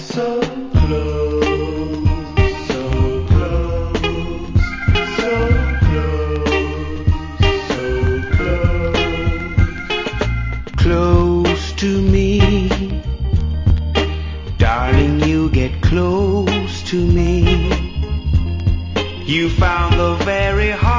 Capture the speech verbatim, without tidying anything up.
So close, so close, so close, so close. Close to me, darling, you get close to me. You found the very heart